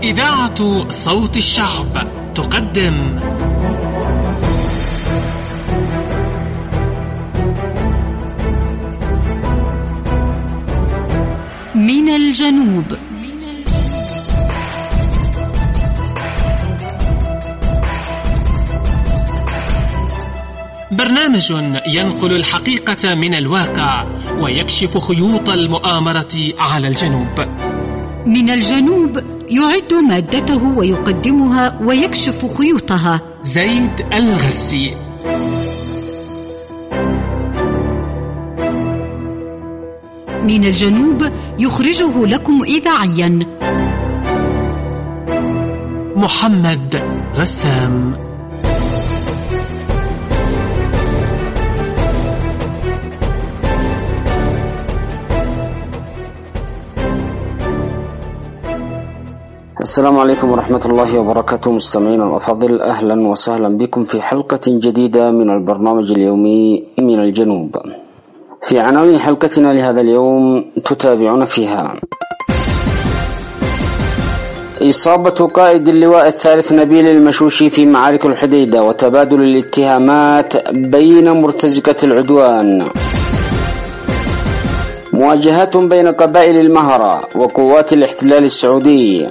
إذاعة صوت الشعب تقدم من الجنوب. برنامج ينقل الحقيقة من الواقع ويكشف خيوط المؤامرة على الجنوب. من الجنوب يعد مادته ويقدمها ويكشف خيوطها زيد الغسي. من الجنوب يخرجه لكم إذاعيا محمد رسام. السلام عليكم ورحمة الله وبركاته. مستمعينا الأفاضل، أهلا وسهلا بكم في حلقة جديدة من البرنامج اليومي من الجنوب. في عناوين حلقتنا لهذا اليوم تتابعون فيها: إصابة قائد اللواء الثالث نبيل المشوشي في معارك الحديدة وتبادل الاتهامات بين مرتزقة العدوان، مواجهات بين قبائل المهرة وقوات الاحتلال السعودي،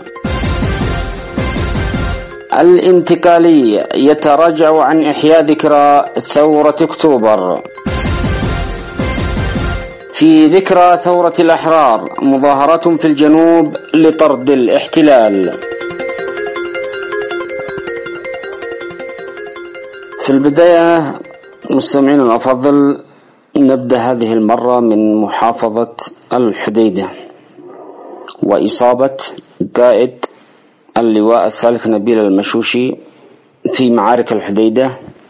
الانتقالي يتراجع عن إحياء ذكرى ثورة أكتوبر، في ذكرى ثورة الأحرار مظاهرات في الجنوب لطرد الاحتلال. في البداية مستمعين الأفاضل، نبدأ هذه المرة من محافظة الحديدة وإصابة قائد اللواء الثالث نبيل المشوشي في معارك الحديدة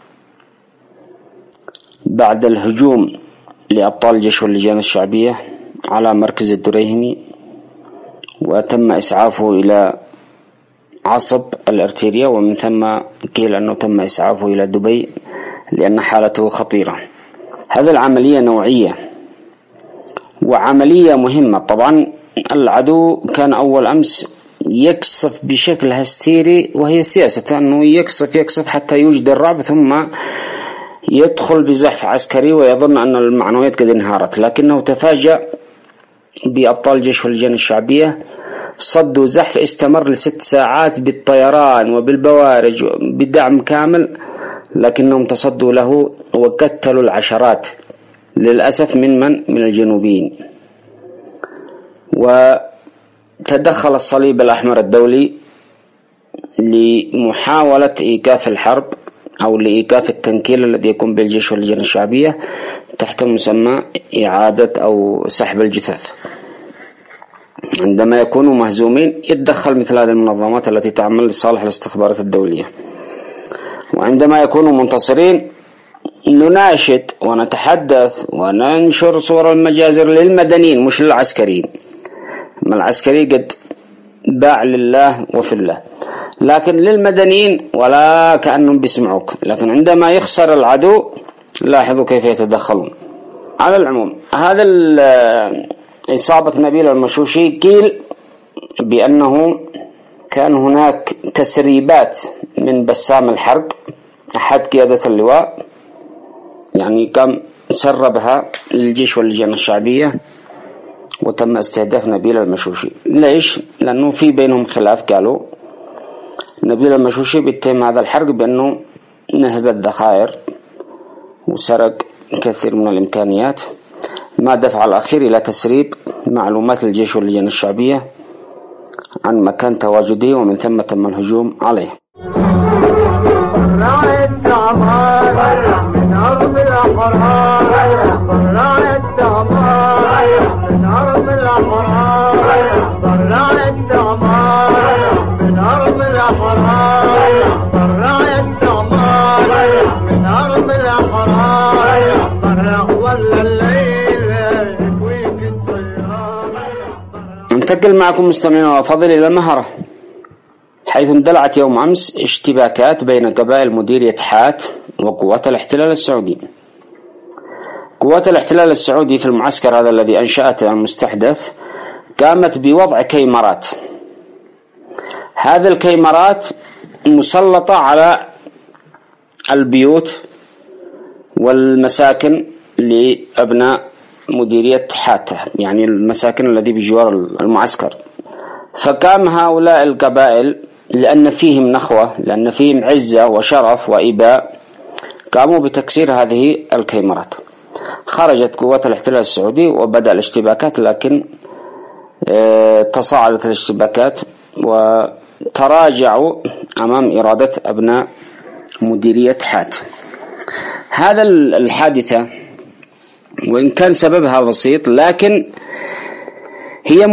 بعد الهجوم لأبطال الجيش واللجان الشعبية على مركز الدريهمي، وتم إسعافه إلى عصب الارتيريا، ومن ثم قيل أنه تم إسعافه إلى دبي لأن حالته خطيرة. هذه العملية نوعية وعملية مهمة. طبعا العدو كان أول أمس يقصف بشكل هستيري، وهي سياسة أنه يقصف حتى يوجد الرعب، ثم يدخل بزحف عسكري ويظن أن المعنويات قد انهارت، لكنه تفاجأ بأبطال الجيش واللجان الشعبية. صدوا زحف استمر ل6 ساعات بالطيران وبالبوارج بدعم كامل، لكنهم تصدوا له وقتلوا العشرات للأسف من الجنوبيين. وتدخل الصليب الأحمر الدولي لمحاولة إيقاف الحرب أو لإيقاف التنكيل الذي يقوم بالجيش واللجان الشعبية تحت مسمى إعادة أو سحب الجثث. عندما يكونوا مهزومين يتدخل مثل هذه المنظمات التي تعمل لصالح الاستخبارات الدولية، وعندما يكونوا منتصرين نناشد ونتحدث وننشر صور المجازر للمدنيين مش للعسكريين. ما العسكري قد باع لله وفي الله، لكن للمدنيين ولا كأنهم بيسمعوك. لكن عندما يخسر العدو لاحظوا كيف يتدخلون. على العموم، هذا إصابة نبيل المشوشي قيل بأنه كان هناك تسريبات من بسام الحرب أحد قيادة اللواء، يعني كان سربها للجيش واللجان الشعبية، وتم استهداف نبيل المشوشي. ليش؟ لأنه في بينهم خلاف. قالوا نبيل المشوشي بيتهم هذا الحرق بأنه نهب الذخائر وسرق كثير من الإمكانيات، ما دفع الأخير إلى تسريب معلومات الجيش واللجان الشعبية عن مكان تواجده، ومن ثم تم الهجوم عليه. ننتقل معكم مستمعينا الأفاضل إلى المهرة، حيث اندلعت يوم أمس اشتباكات بين قبائل مديرية حات وقوات الاحتلال السعودي. قوات الاحتلال السعودي في المعسكر هذا الذي أنشأته المستحدث قامت بوضع كيمرات هذه الكاميرات مسلطة على البيوت والمساكن لأبناء مديرية حاتة، يعني المساكن التي بجوار المعسكر. فقام هؤلاء القبائل لأن فيهم نخوة، لأن فيهم عزة وشرف وإباء، قاموا بتكسير هذه الكاميرات. خرجت قوات الاحتلال السعودي وبدأ الاشتباكات، لكن تصاعدت الاشتباكات وتراجعوا أمام إرادة أبناء مديرية حاتة. هذا الحادثة وإن كان سببها بسيط، لكن هي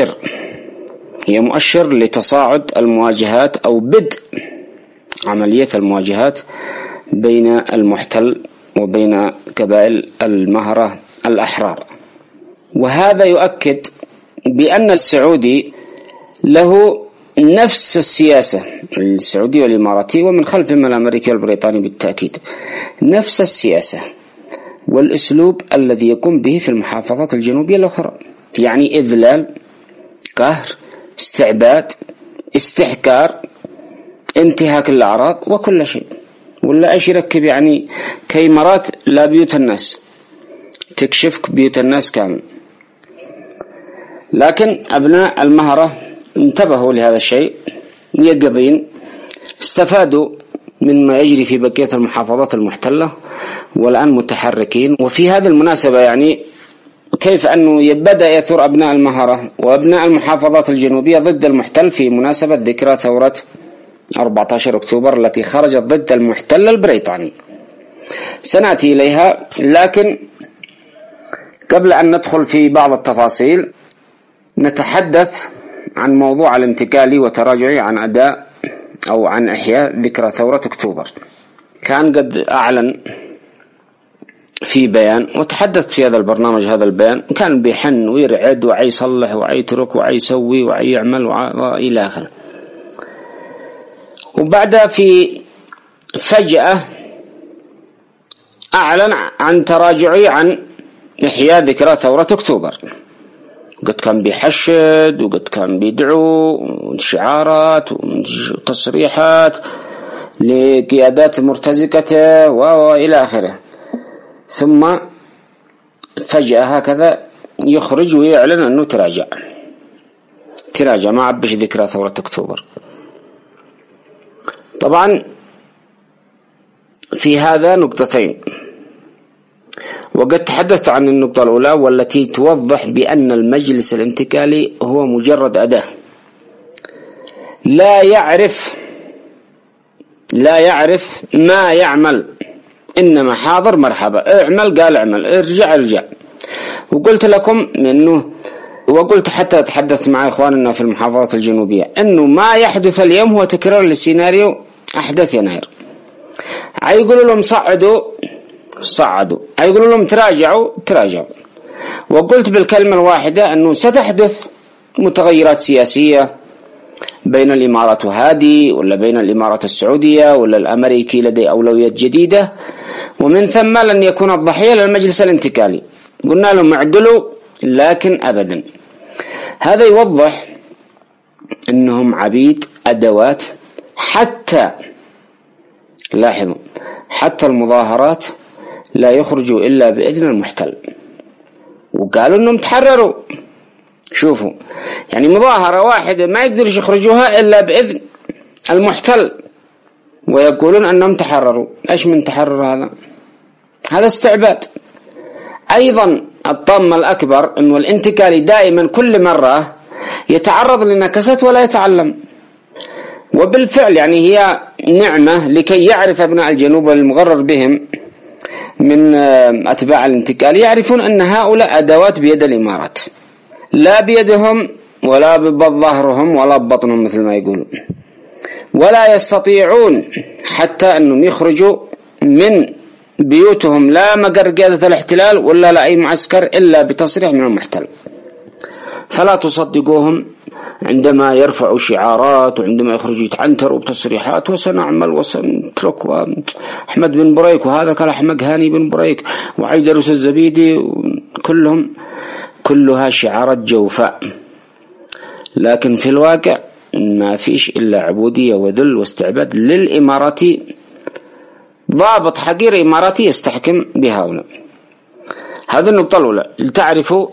مؤشر لتصاعد المواجهات أو بدء عملية المواجهات بين المحتل وبين قبائل المهرة الأحرار. وهذا يؤكد بأن السعودي له نفس السياسة، السعودي والإماراتي ومن خلفهم الأمريكي والبريطاني بالتأكيد، نفس السياسة والأسلوب الذي يقوم به في المحافظات الجنوبية الأخرى، يعني إذلال، قهر، استعباد، استحكار، انتهاك الأعراض وكل شيء. ولا ايش يركب يعني كاميرات لا بيوت الناس، تكشف بيوت الناس كامل. لكن أبناء المهرة انتبهوا لهذا الشيء، يقظين، استفادوا مما يجري في بقية المحافظات المحتلة والآن متحركين. وفي هذه المناسبة يعني كيف أنه بدأ يثور أبناء المهرة وأبناء المحافظات الجنوبية ضد المحتل في مناسبة ذكرى ثورة 14 أكتوبر التي خرجت ضد المحتل البريطاني. سنأتي إليها، لكن قبل أن ندخل في بعض التفاصيل نتحدث عن موضوع الانتقالي وتراجعي عن أداء أو عن إحياء ذكرى ثورة أكتوبر. كان قد أعلن في بيان وتحدث في هذا البرنامج، هذا البيان كان بيحن ويرعد وعي يصلح وعي يترك وعي يسوي وعي يعمل وإلى آخره. وبعد في فجأة أعلن عن تراجعي عن إحياء ذكرى ثورة أكتوبر. قد كان بيحشد وقد كان بيدعو شعارات وتصريحات لقيادات مرتزقته وإلى آخره، ثم فجأة هكذا يخرج ويعلن أنه تراجع ما عبش ذكرى ثورة أكتوبر. طبعا في هذا نقطتين، وقد تحدثت عن النقطة الأولى والتي توضح بأن المجلس الانتقالي هو مجرد أداة، لا يعرف ما يعمل، إنما حاضر مرحبا، اعمل قال اعمل، ارجع. وقلت لكم أنه، وقلت حتى أتحدث مع إخواننا في المحافظات الجنوبية أنه ما يحدث اليوم هو تكرار للسيناريو أحداث يناير. يقولوا لهم صعدوا، يقولوا لهم تراجعوا. وقلت بالكلمة الواحدة أنه ستحدث متغيرات سياسية بين الإمارات وهادي، ولا بين الإمارات السعودية ولا الأمريكي لديه أولويات جديدة، ومن ثم لن يكون الضحية للمجلس الانتقالي. قلنا لهم اعدلوا، لكن أبدا. هذا يوضح أنهم عبيد أدوات. حتى لاحظوا، حتى المظاهرات لا يخرجوا إلا بإذن المحتل، وقالوا أنهم تحرروا. شوفوا، يعني مظاهرة واحدة ما يقدروا يخرجوها إلا بإذن المحتل، ويقولون أنهم تحرروا. إيش من تحرر هذا استعباد. أيضا الطامة الأكبر أنه الانتقالي دائما كل مرة يتعرض لنكسات ولا يتعلم. وبالفعل يعني هي نعمة لكي يعرف أبناء الجنوب والمغرر بهم من أتباع الانتقال، يعرفون أن هؤلاء أدوات بيد الإمارات، لا بيدهم ولا بظهرهم ولا ببطنهم مثل ما يقولون، ولا يستطيعون حتى أنهم يخرجوا من بيوتهم لا مقر قيادة الاحتلال ولا لأي معسكر إلا بتصريح من المحتل. فلا تصدقوهم عندما يرفعوا شعارات وعندما يخرجوا يتعنتروا بتصريحات وسنعمل وسنترك وأحمد بن بريك وهذا كان أحمد هاني بن بريك وعيدروس الزبيدي، كلها شعارات جوفاء. لكن في الواقع ما فيش إلا عبودية وذل واستعباد للإماراتي، ضابط حقير إماراتي يستحكم بهؤلاء. هذه النقطة الأولى، لتعرفوا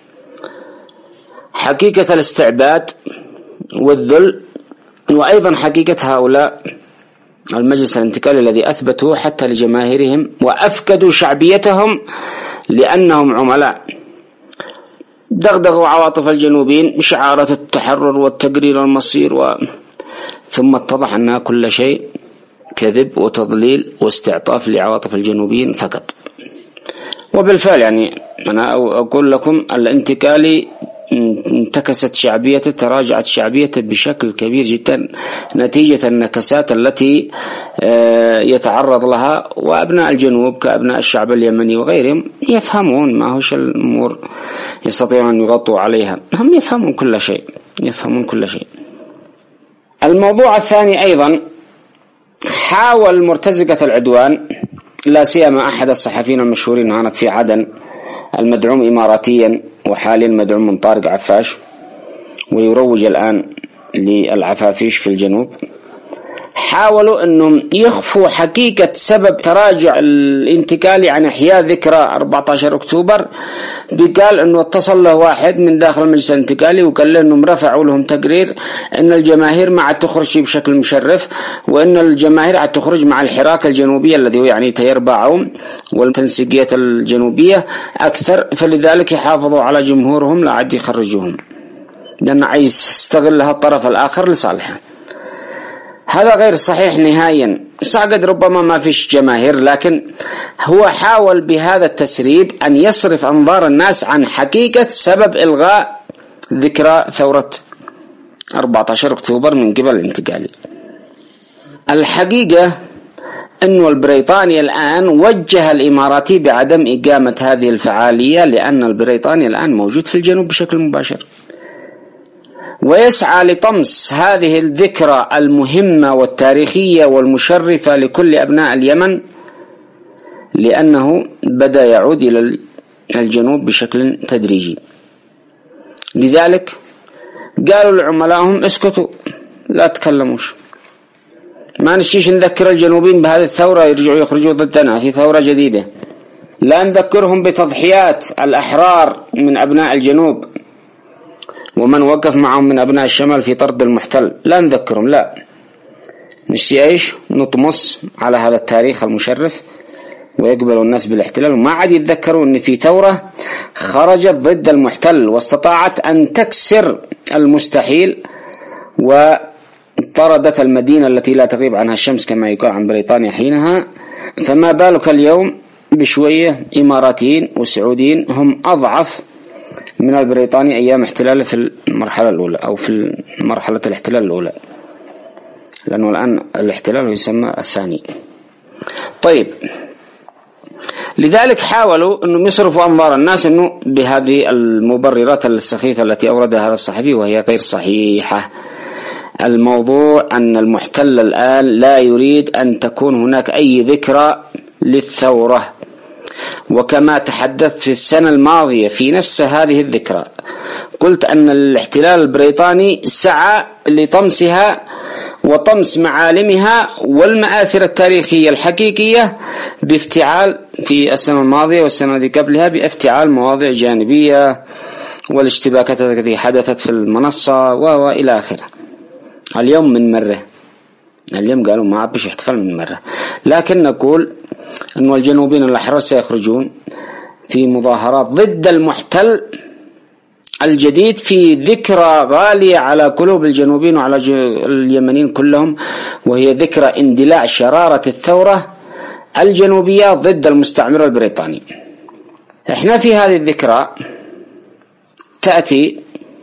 حقيقة الاستعباد والذل، وأيضا حقيقة هؤلاء المجلس الانتقالي الذي أثبتوا حتى لجماهيرهم وأفقدوا شعبيتهم لأنهم عملاء، دغدغوا عواطف الجنوبيين بشعارات التحرر والتقرير المصير، ثم اتضح أنها كل شيء كذب وتضليل واستعطاف لعواطف الجنوبيين فقط. وبالفعل يعني أنا أقول لكم الانتقالي انتكست شعبيته، تراجعت شعبيته بشكل كبير جدا نتيجة النكسات التي يتعرض لها. وأبناء الجنوب كأبناء الشعب اليمني وغيرهم يفهمون، ما هوش الأمور يستطيعون أن يغطوا عليها، هم يفهمون كل شيء، يفهمون كل شيء. الموضوع الثاني أيضا، حاول مرتزقة العدوان لا سيما أحد الصحفيين المشهورين هناك في عدن المدعوم إماراتيا وحاليا مدعوم من طارق عفاش، ويروج الآن للعفافيش في الجنوب، حاولوا أنهم يخفوا حقيقة سبب تراجع الانتقالي عن إحياء ذكرى 14 أكتوبر. بقال أنه اتصل له واحد من داخل المجلس الانتقالي وقال له أنهم رفعوا لهم تقرير أن الجماهير ما عاد تخرج بشكل مشرف، وأن الجماهير عاد تخرج مع الحراك الجنوبي الذي هو يعني تيار باعوم والتنسيقية الجنوبية أكثر، فلذلك يحافظوا على جمهورهم لا عاد يخرجوهم، لأنه عايز يستغل الطرف الآخر لصالحه. هذا غير صحيح نهائيا، قد ربما ما فيش جماهير، لكن هو حاول بهذا التسريب أن يصرف أنظار الناس عن حقيقة سبب إلغاء ذكرى ثورة 14 أكتوبر من قبل الانتقالي. الحقيقة أن البريطاني الآن وجه الإماراتي بعدم إقامة هذه الفعالية، لأن البريطاني الآن موجود في الجنوب بشكل مباشر، ويسعى لطمس هذه الذكرى المهمة والتاريخية والمشرفة لكل أبناء اليمن، لأنه بدأ يعود إلى الجنوب بشكل تدريجي. لذلك قالوا لعملائهم اسكتوا لا تكلموش، ما نشيش نذكر الجنوبيين بهذه الثورة يرجعوا يخرجوا ضدنا في ثورة جديدة، لا نذكرهم بتضحيات الأحرار من أبناء الجنوب ومن وقف معهم من أبناء الشمال في طرد المحتل، لا نذكرهم، لا نشتي ايش نطمس على هذا التاريخ المشرف ويقبلوا الناس بالاحتلال، وما عاد يتذكروا أن في ثورة خرجت ضد المحتل واستطاعت أن تكسر المستحيل وطردت المدينة التي لا تغيب عنها الشمس كما يقال عن بريطانيا حينها. فما بالك اليوم بشوية إماراتيين وسعوديين هم أضعف من البريطاني أيام احتلاله في المرحلة الأولى أو في مرحلة الاحتلال الأولى، لأنه الآن الاحتلال يسمى الثاني. طيب، لذلك حاولوا أنهم يصرفوا أنظار الناس أنه بهذه المبررات السخيفة التي أوردها هذا الصحفي، وهي غير صحيحة. الموضوع أن المحتل الآن لا يريد أن تكون هناك أي ذكرى للثورة، وكما تحدثت في السنة الماضية في نفس هذه الذكرى قلت أن الاحتلال البريطاني سعى لطمسها وطمس معالمها والمآثر التاريخية الحقيقية بافتعال في السنة الماضية والسنة التي قبلها بافتعال مواضيع جانبية والاشتباكات التي حدثت في المنصة وإلى آخره. اليوم من مرة، اليوم قالوا ما عبش احتفال من مرة، لكن نقول أن الجنوبيين الأحرار سيخرجون في مظاهرات ضد المحتل الجديد في ذكرى غالية على قلوب الجنوبيين وعلى اليمنيين كلهم، وهي ذكرى اندلاع شرارة الثورة الجنوبية ضد المستعمر البريطاني. احنا في هذه الذكرى تأتي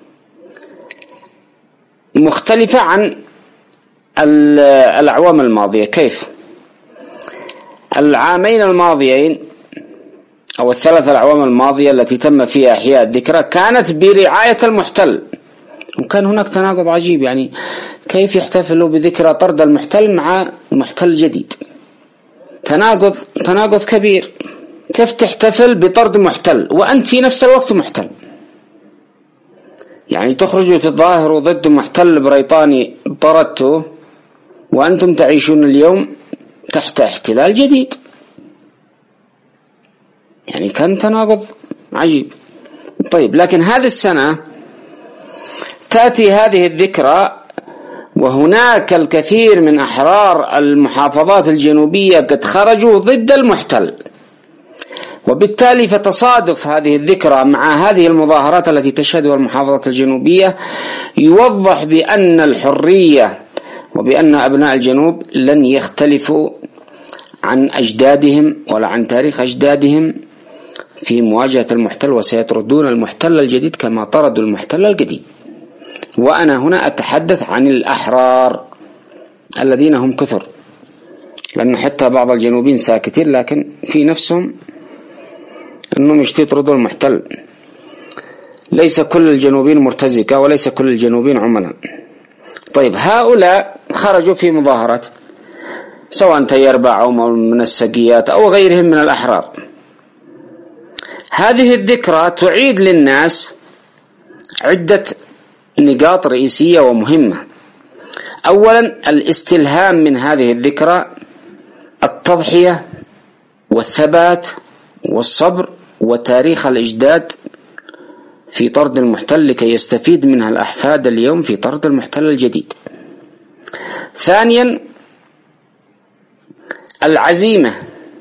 مختلفة عن الأعوام الماضية. كيف؟ العامين الماضيين أو الثلاث الأعوام الماضية التي تم فيها إحياء الذكرى كانت برعاية المحتل، وكان هناك تناقض عجيب، يعني كيف يحتفلوا بذكرى طرد المحتل مع محتل جديد؟ تناقض كبير. كيف تحتفل بطرد محتل وأنت في نفس الوقت محتل؟ يعني تخرجوا تظاهروا ضد محتل بريطاني طردته، وأنتم تعيشون اليوم تحت احتلال جديد. يعني كان تناقض عجيب. طيب، لكن هذه السنة تأتي هذه الذكرى وهناك الكثير من أحرار المحافظات الجنوبية قد خرجوا ضد المحتل، وبالتالي فتصادف هذه الذكرى مع هذه المظاهرات التي تشهدها المحافظات الجنوبية يوضح بأن الحرية وبأن أبناء الجنوب لن يختلفوا عن أجدادهم ولا عن تاريخ أجدادهم في مواجهة المحتل، وسيطردون المحتل الجديد كما طردوا المحتل القديم. وأنا هنا أتحدث عن الأحرار الذين هم كثر، لأن حتى بعض الجنوبيين ساكتين لكن في نفسهم أنهم يطردوا المحتل. ليس كل الجنوبيين مرتزقة وليس كل الجنوبيين عملاء. طيب، هؤلاء خرجوا في مظاهرات سواء تيربع أو من السقيات أو غيرهم من الأحرار. هذه الذكرى تعيد للناس عدة نقاط رئيسية ومهمة. أولا، الاستلهام من هذه الذكرى التضحية والثبات والصبر وتاريخ الإجداد في طرد المحتل لكي يستفيد منها الأحفاد اليوم في طرد المحتل الجديد. ثانيا، العزيمة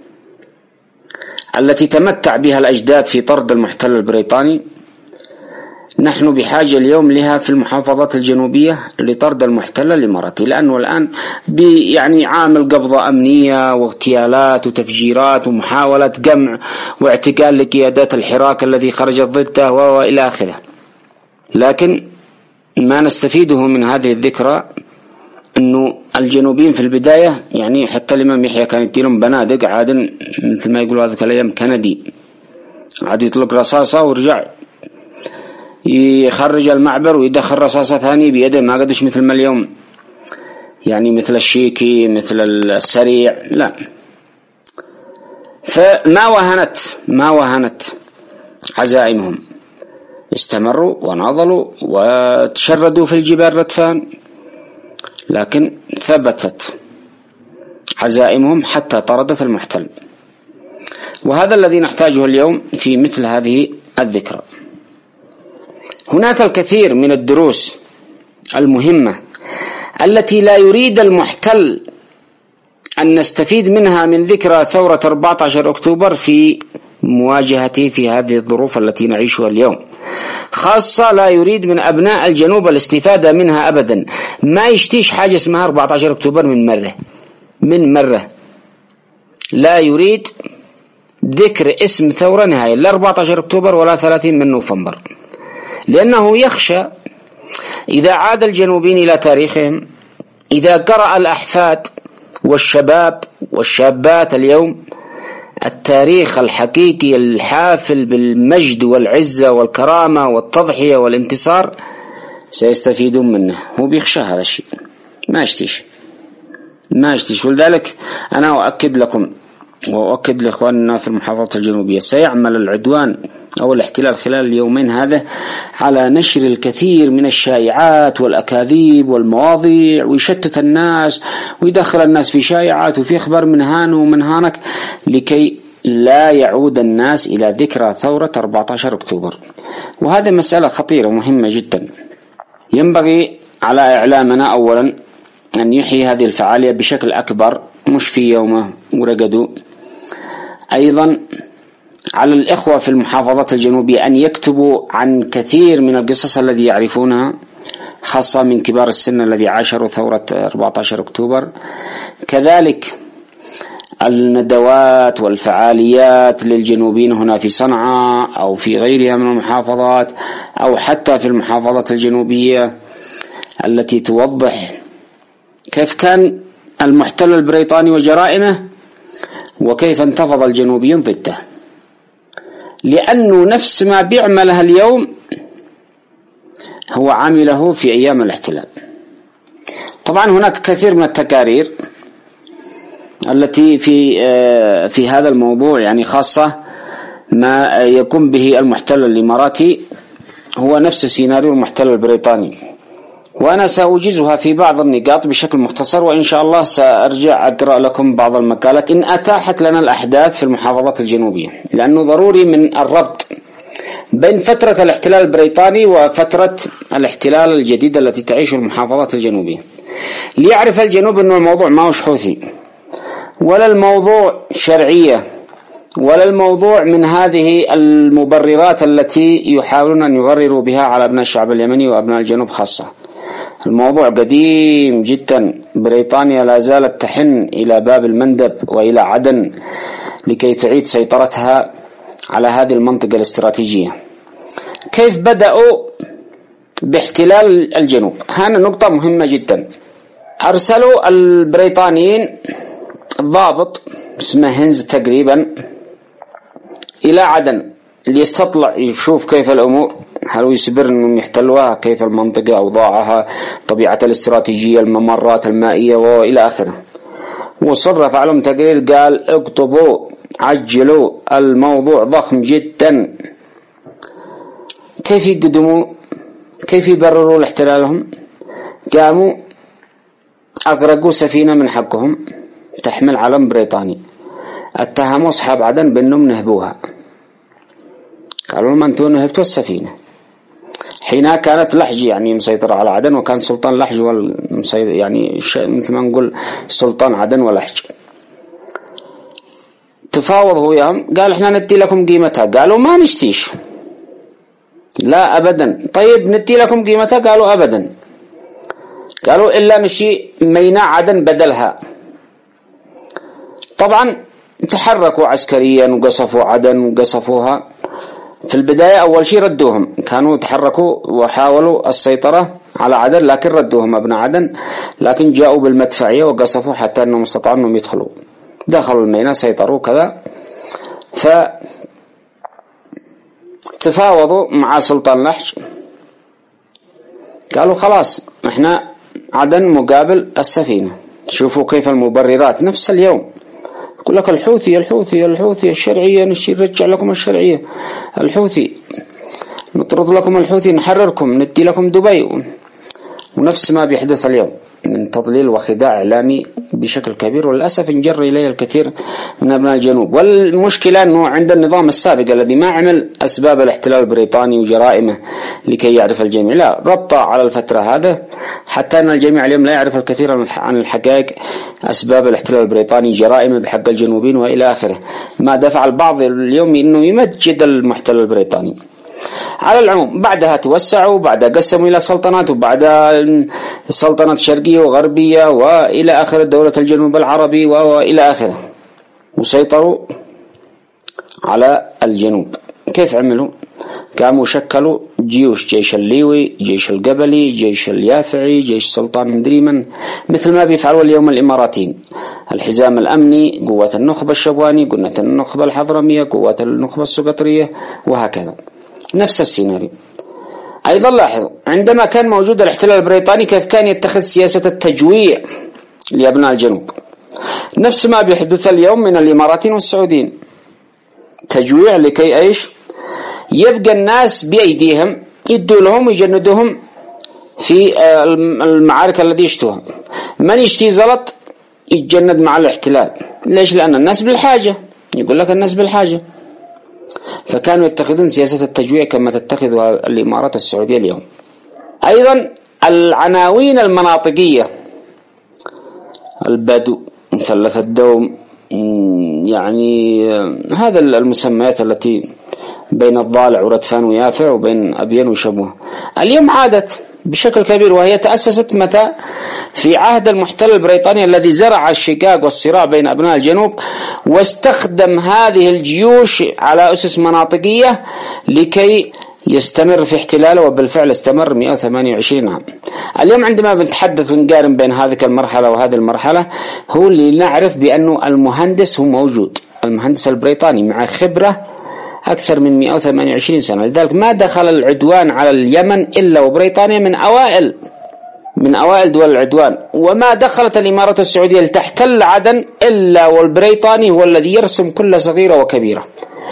التي تمتع بها الأجداد في طرد المحتل البريطاني نحن بحاجة اليوم لها في المحافظات الجنوبية لطرد المحتل الإماراتي، لأنه الآن يعني عامل قبضة أمنية واغتيالات وتفجيرات ومحاولة قمع واعتقال لقيادات الحراك الذي خرجت ضده وإلى آخره. لكن ما نستفيده من هذه الذكرى أنه الجنوبيين في البداية يعني حتى الإمام يحيى كان يديلهم بنادق عاد مثل ما يقولوا هذه الأيام كندي، عاد يطلق رصاصة ورجع يخرج المعبر ويدخل رصاصة ثانية بيده، ما قدش مثل ما اليوم يعني مثل الشيكي مثل السريع، لا. فما وهنت عزائمهم، استمروا وناضلوا وتشردوا في الجبال ردفان، لكن ثبتت عزائمهم حتى طردت المحتل. وهذا الذي نحتاجه اليوم في مثل هذه الذكرى. هناك الكثير من الدروس المهمة التي لا يريد المحتل أن نستفيد منها من ذكرى ثورة 14 أكتوبر في مواجهته في هذه الظروف التي نعيشها اليوم، خاصة لا يريد من أبناء الجنوب الاستفادة منها أبدا. ما يشتيش حاجة اسمها 14 أكتوبر من مرة لا يريد ذكر اسم ثورة نهائيا، لا 14 أكتوبر ولا 30 من نوفمبر، لأنه يخشى إذا عاد الجنوبيين إلى تاريخهم، إذا قرأ الأحفاد والشباب والشابات اليوم التاريخ الحقيقي الحافل بالمجد والعزة والكرامة والتضحية والانتصار، سيستفيدون منه. هو بيخشى هذا الشيء، ما يشتيش. ولذلك أنا أؤكد لكم وأؤكد لإخواننا في المحافظات الجنوبية، سيعمل العدوان أو الاحتلال خلال اليومين هذا على نشر الكثير من الشائعات والأكاذيب والمواضيع، ويشتت الناس ويدخل الناس في شائعات وفي أخبار من هان ومن هانك، لكي لا يعود الناس إلى ذكرى ثورة 14 أكتوبر. وهذا مسألة خطيرة ومهمة جدا. ينبغي على إعلامنا أولا أن يحيي هذه الفعالية بشكل أكبر، مش في يومه ورقدوا. أيضا على الإخوة في المحافظات الجنوبية أن يكتبوا عن كثير من القصص الذي يعرفونها، خاصة من كبار السن الذي عاشروا ثورة 14 أكتوبر. كذلك الندوات والفعاليات للجنوبيين هنا في صنعاء أو في غيرها من المحافظات أو حتى في المحافظات الجنوبية التي توضح كيف كان المحتل البريطاني وجرائمه وكيف انتفض الجنوبيين ضده، لأنه نفس ما بيعملها اليوم هو عمله في أيام الاحتلال. طبعا هناك كثير من التقارير التي في هذا الموضوع، يعني خاصة ما يقوم به المحتل الإماراتي هو نفس سيناريو المحتل البريطاني، وأنا سأوجزها في بعض النقاط بشكل مختصر، وإن شاء الله سأرجع أقرأ لكم بعض المقالات إن أتاحت لنا الأحداث في المحافظات الجنوبية، لأنه ضروري من الربط بين فترة الاحتلال البريطاني وفترة الاحتلال الجديدة التي تعيش المحافظات الجنوبية، ليعرف الجنوب أنه الموضوع ما هوش حوثي، ولا الموضوع شرعية، ولا الموضوع من هذه المبررات التي يحاولون أن يغرروا بها على أبناء الشعب اليمني وأبناء الجنوب خاصة. الموضوع قديم جدا، بريطانيا لا زالت تحن إلى باب المندب وإلى عدن لكي تعيد سيطرتها على هذه المنطقة الاستراتيجية. كيف بدأوا باحتلال الجنوب؟ هنا نقطة مهمة جدا. أرسلوا البريطانيين ضابط اسمه هنز تقريبا إلى عدن ليستطلع يشوف كيف الأمور، هل يصبر أنهم يحتلوها، كيف المنطقة أوضاعها، طبيعة الاستراتيجية، الممرات المائية وإلى آخره. وصرف عليهم تقرير قال اكتبوا عجلوا، الموضوع ضخم جدا. كيف يقدموا، كيف يبرروا لاحتلالهم؟ قاموا أغرقوا سفينة من حقهم تحمل علم بريطاني، اتهموا أصحاب عدن بأنهم نهبوها، قالوا لهم أنتم نهبتوا السفينة. حينها كانت لحج يعني مسيطرة على عدن، وكان سلطان لحج يعني مثل ما نقول سلطان عدن ولحج. تفاوضوا وياهم، قال احنا ندي لكم قيمتها، قالوا ما نشتيش، لا أبدا. طيب ندي لكم قيمتها، قالوا أبدا، قالوا إلا نشي ميناء عدن بدلها. طبعا تحركوا عسكريا وقصفوا عدن وقصفوها. في البداية أول شيء ردوهم، كانوا تحركوا وحاولوا السيطرة على عدن لكن ردوهم أبناء عدن، لكن جاءوا بالمدفعية وقصفوا حتى أنهم استطاعوا أنهم يدخلوا، دخلوا الميناء سيطروا كذا. فتفاوضوا مع سلطان لحج، قالوا خلاص احنا عدن مقابل السفينة. شوفوا كيف المبررات نفس اليوم، يقول لك الحوثي الشرعية نرجع لكم الشرعية، الحوثي نطرد لكم الحوثي، نحرركم، ندي لكم دبي. ونفس ما بيحدث اليوم من تضليل وخداع إعلامي بشكل كبير، وللأسف انجر إليه الكثير من أبناء الجنوب. والمشكلة أنه عند النظام السابق الذي ما عمل أسباب الاحتلال البريطاني وجرائمه لكي يعرف الجميع، لا، غطى على الفترة هذا حتى أن الجميع اليوم لا يعرف الكثير عن الحقائق، أسباب الاحتلال البريطاني، جرائمه بحق الجنوبين وإلى آخره، ما دفع البعض اليوم أنه يمجد المحتل البريطاني. على العموم بعدها توسعوا، بعدها قسموا إلى سلطنات، وبعد سلطنة شرقية وغربية وإلى آخر دولة الجنوب العربي وإلى آخره، وسيطروا على الجنوب. كيف عملوا؟ قاموا شكلوا جيش الليوي، جيش القبلي، جيش اليافعي، جيش سلطان مدري من، مثل ما بيفعلوا اليوم الإماراتيين، الحزام الأمني، قوة النخبة الشبواني، قوة النخبة الحضرمية، قوة النخبة السقطرية، وهكذا نفس السيناريو. أيضا لاحظوا عندما كان موجود الاحتلال البريطاني كيف كان يتخذ سياسة التجويع لأبناء الجنوب، نفس ما بيحدث اليوم من الإماراتيين والسعوديين، تجويع لكي ايش؟ يبقى الناس بأيديهم، يدوا لهم ويجندوهم في المعارك التي يشتوها. من يشتي زلط يتجند مع الاحتلال. ليش؟ لأن الناس بالحاجة، يقول لك الناس بالحاجة. فكانوا يتخذون سياسة التجويع كما تتخذها الإمارات السعودية اليوم. أيضا العناوين المناطقية، البدو، مثلث الدوم، يعني هذا المسميات التي بين الضالع وردفان ويافع وبين أبين وشبوه، اليوم عادت بشكل كبير، وهي تأسست متى؟ في عهد المحتل البريطاني الذي زرع الشقاق والصراع بين أبناء الجنوب، واستخدم هذه الجيوش على أسس مناطقية لكي يستمر في احتلاله، وبالفعل استمر 128 عام. اليوم عندما بنتحدث ونقارن بين هذه المرحلة وهذه المرحلة، هو اللي نعرف بأنه المهندس هو موجود، المهندس البريطاني مع خبرة أكثر من 128 سنة. لذلك ما دخل العدوان على اليمن إلا وبريطانيا من أوائل دول العدوان، وما دخلت الإمارات السعودية لتحتل عدن إلا والبريطاني هو الذي يرسم كل صغيرة وكبيرة.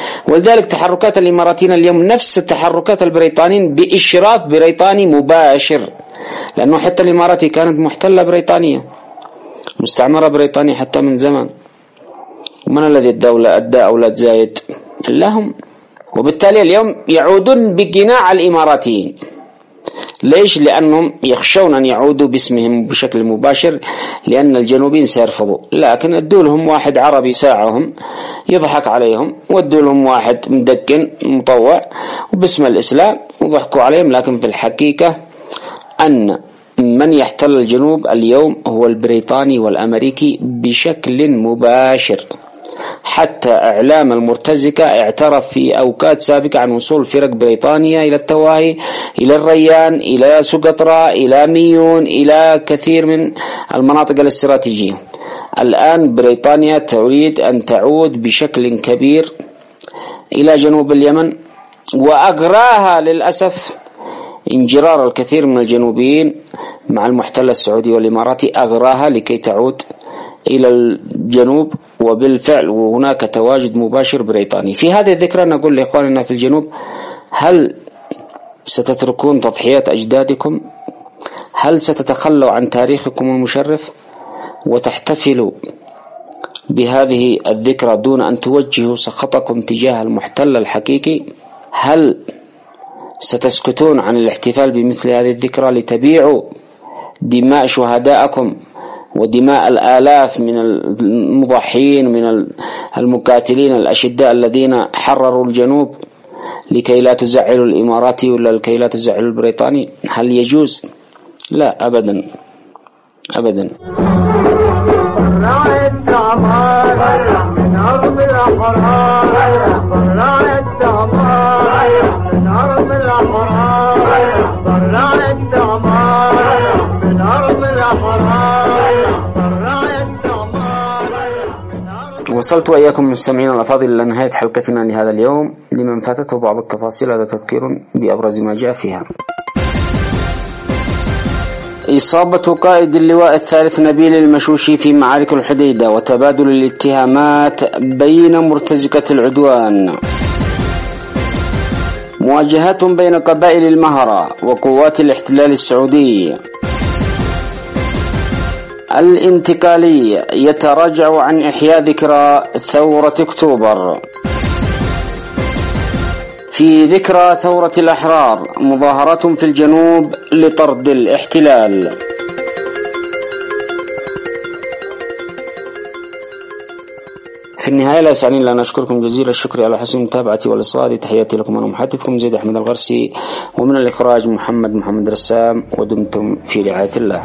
ولذلك تحركات الإماراتيين اليوم نفس تحركات البريطانيين بإشراف بريطاني مباشر، لأنه حتى الإماراتي كانت محتلة بريطانية، مستعمرة بريطانية حتى من زمان. من الذي أدى أولاد زايد؟ لهم. وبالتالي اليوم يعودون بقناع الإماراتيين. ليش؟ لأنهم يخشون أن يعودوا باسمهم بشكل مباشر، لأن الجنوبيين سيرفضوا. لكن ادوا لهم واحد عربي ساعهم يضحك عليهم، وادوا لهم واحد مدقن مطوع وباسم الإسلام وضحكوا عليهم. لكن في الحقيقة أن من يحتل الجنوب اليوم هو البريطاني والأمريكي بشكل مباشر. حتى إعلام المرتزقة اعترف في أوقات سابقة عن وصول فرق بريطانيا إلى التواهي، إلى الريان، إلى سقطرى، إلى ميون، إلى كثير من المناطق الاستراتيجية. الآن بريطانيا تريد أن تعود بشكل كبير إلى جنوب اليمن، وأغراها للأسف انجرار الكثير من الجنوبيين مع المحتل السعودي والإماراتي، أغراها لكي تعود إلى الجنوب. وبالفعل وهناك تواجد مباشر بريطاني. في هذه الذكرى نقول لإخواننا في الجنوب: هل ستتركون تضحيات أجدادكم؟ هل ستتخلوا عن تاريخكم المشرف وتحتفلوا بهذه الذكرى دون أن توجهوا سخطكم تجاه المحتل الحقيقي؟ هل ستسكتون عن الاحتفال بمثل هذه الذكرى لتبيعوا دماء شهدائكم ودماء الآلاف من المضحين من المقاتلين الأشداء الذين حرروا الجنوب لكي لا تزعلوا الإماراتي ولا لكي لا تزعلوا البريطاني؟ هل يجوز؟ لا، أبدا أبدا. وصلت وإياكم مستمعين الأفاضل إلى نهاية حلقتنا لهذا اليوم. لمن فاتته بعض التفاصيل هذا تذكير بأبرز ما جاء فيها. إصابة قائد اللواء الثالث نبيل المشوشي في معارك الحديدة وتبادل الاتهامات بين مرتزقة العدوان. مواجهات بين قبائل المهرة وقوات الاحتلال السعودي. الانتقالي يتراجع عن إحياء ذكرى ثورة أكتوبر. في ذكرى ثورة الأحرار مظاهرات في الجنوب لطرد الاحتلال. في النهاية لا يسعني إلا أن أشكركم جزيل الشكر على حسن متابعتي والإصغاء. تحياتي لكم أنا محدثكم زيد أحمد الغرسي، ومن الإخراج محمد رسام، ودمتم في رعاية الله.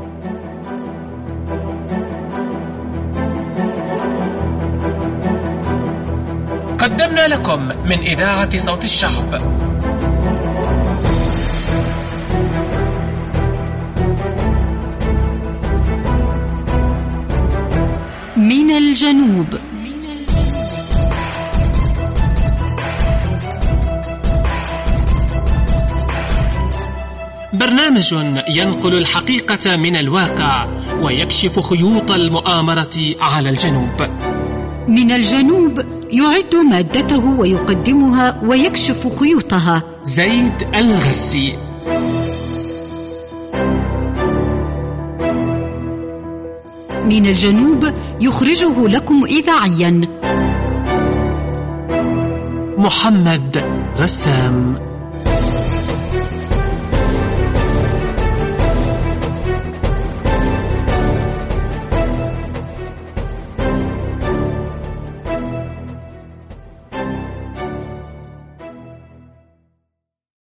قدمنا لكم من إذاعة صوت الشعب من الجنوب. برنامج ينقل الحقيقة من الواقع ويكشف خيوط المؤامرة على الجنوب. من الجنوب يعد مادته ويقدمها ويكشف خيوطها زيد الغرسي. من الجنوب يخرجه لكم إذاعيا محمد رسام.